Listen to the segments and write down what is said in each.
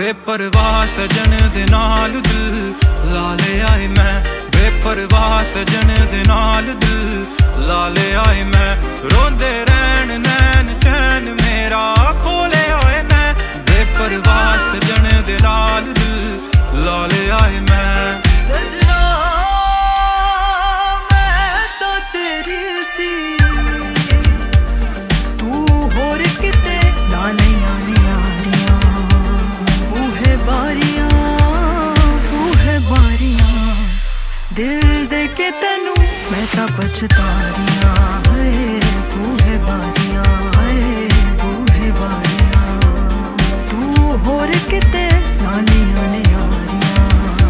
बेपरवाह सजन दे नाल दिल ला ले आए मैं, बेपरवाह सजन दे नाल दिल ला ले आए मैं। रोंदे रहन नैन चैन मेरा खोले आए मैं, बेपरवाह सजन दे नाल दिल ला ले आए मैं। सजना मैं तो तेरी सी, तू होर किते लालियां नी यारियां, बूहे बारियां दिल दे के तेनू मैं तां पछतारियां, बूहे बारियां बूहे बारियां, तू होर किते लालियां ने यारियां।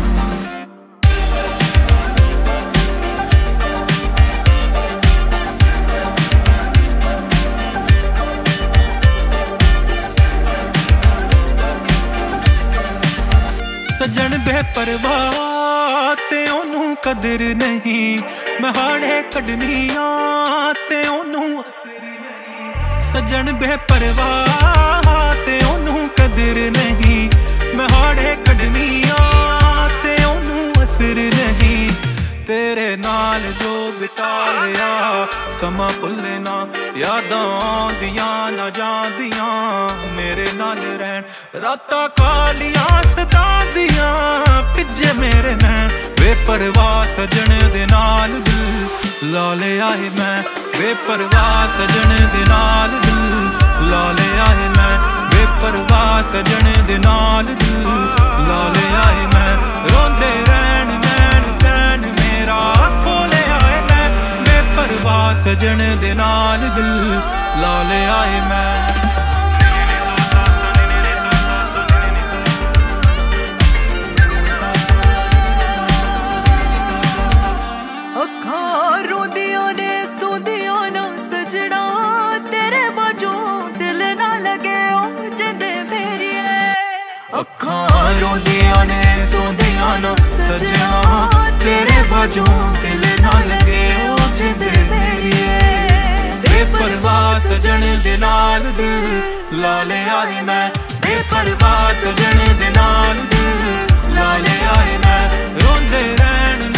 सजन बेपरवाह ते ओनू कदर नहीं, मैं हाड़े कढनियां ते ओनू असर नहीं। सजन बेपरवाह ते ओनू कदर नहीं, मैं हाड़े कढनियां ते ओनू असर नहीं। तेरे नाल जो बिता लिया समा भुल्ले ना, यादां आंदियां ना जांदियां मेरे नाल रहन। रातां कालियां सतांदियां पिज्जे मेरे नैन, बेपरवाह सजन दे नाल दिल ला ले आए मैं, बेपरवाह सजन दे नाल दिल ला ले आए मैं, बेपरवाह सजन दे नाल दिल ला ले आए मैं। रोंदे रहन नैन चैन मेरा खोले आए मैं, बेपरवाह सजन दे नाल दिल ला ले आए मैं। अखां रोंदियां ने सोंदियां ना सजना, तेरे बाजों दिल ना लगे ओ जिंदे मेरिए। बेपरवाह सजन दे नाल दिल ला ले आए मैं, बेपरवाह सजन दे नाल दिल ला ले आए मैं। रोंदे रहन